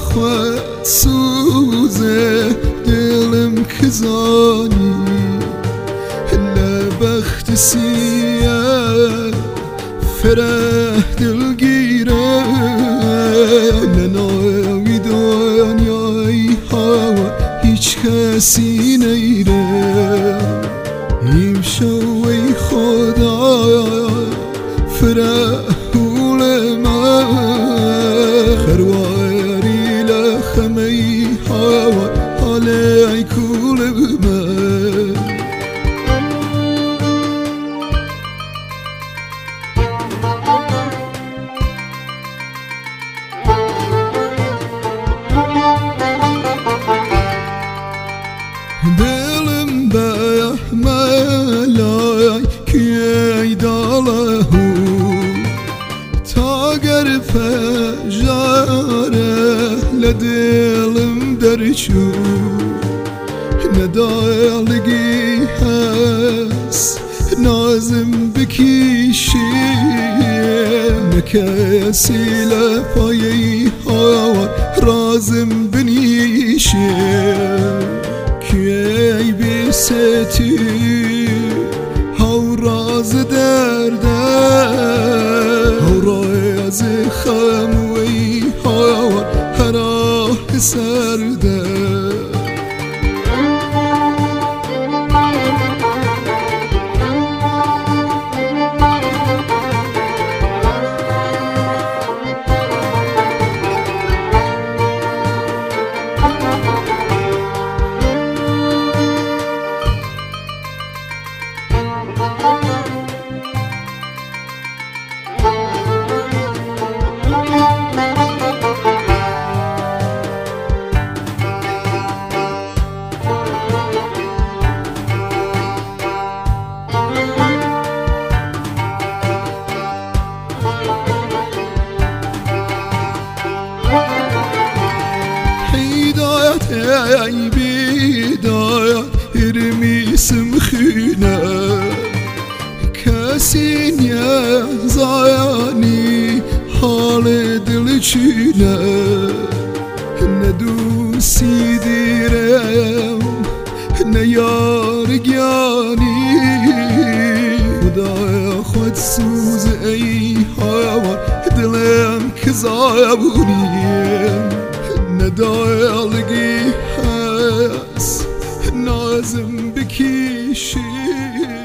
خود سوزه دلم کزانی لبخت سیه فرح دلگیره لناوی دنیای هوا هیچ کسی نیره شوی خدا فرحول ما خرواری لخمی هوا حالی کول ما دلم به ملای کی داله تا گر فجاره لدلم درچو ندالگی هست نازم بکیشی نکسی لپایی هوا رازم بنیشی کی بیستی هاو راز درده هاو راز خموی هاو هراه سرده ای بیدایت ارمیسم خینه کسی نیه زایانی حال دل چینه ندوسی دیرم نیارگیانی خدای خود سوز ای هوا دلم کزایبونیم ندالگی هست نازم بکیشی